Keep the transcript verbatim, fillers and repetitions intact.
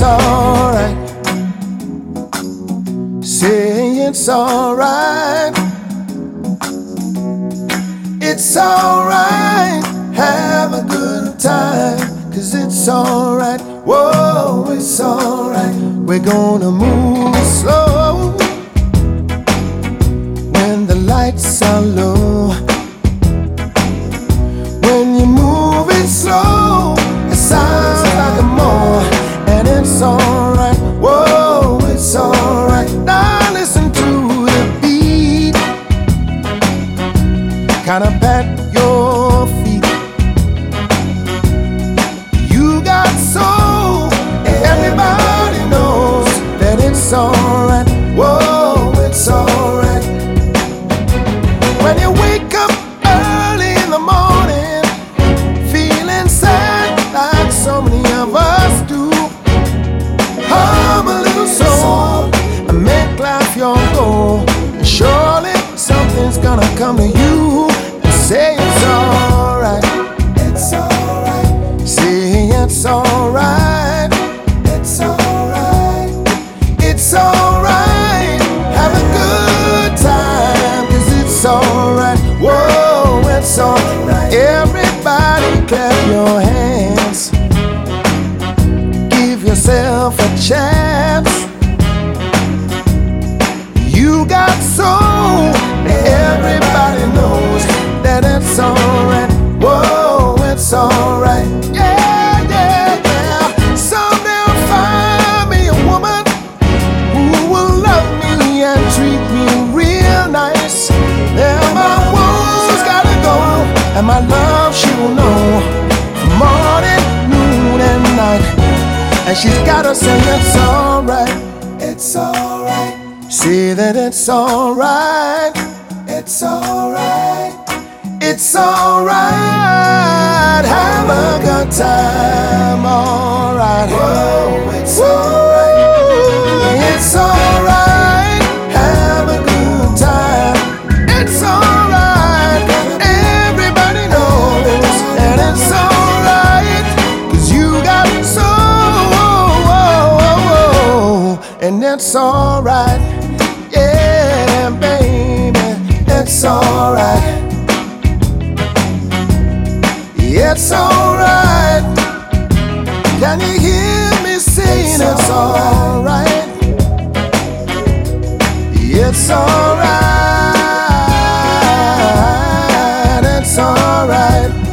alright. Say it's alright. It's alright. Have a good time, 'cause it's alright. Whoa, it's alright. We're gonna move slow when the lights are low. When you move it slow, it sounds like a more, and it's alright. Whoa, it's alright. Now listen to the beat, kinda pat your feet. You got soul, everybody knows that it's alright. Whoa, it's alright. When you wake up early in the morning, feeling sad like so many of us do, hum a little soul and make life your goal. And surely something's gonna come to you and say it's alright. It's alright. Say it's alright. It's alright. It's alright. Have a good time, 'cause it's alright. Whoa, it's alright. Everybody clap your hands. Give yourself a chance. You got soul. Everybody knows that it's alright. Whoa, it's alright. Yeah, yeah, yeah. Someday I'll find me a woman who will love me and treat me real nice. There my woes gotta go, and my love she will know morning, noon, and night. And she's gotta say it's alright. It's alright. Say that it's alright. It's alright. It's alright. Have a good time. Alright. Whoa, it's alright. It's alright. Have a good time. It's alright. Everybody knows that it's alright, 'cause you got soul, and it's alright. Yeah, baby, it's alright. It's alright. Can you hear me saying it's alright? It's alright. It's alright.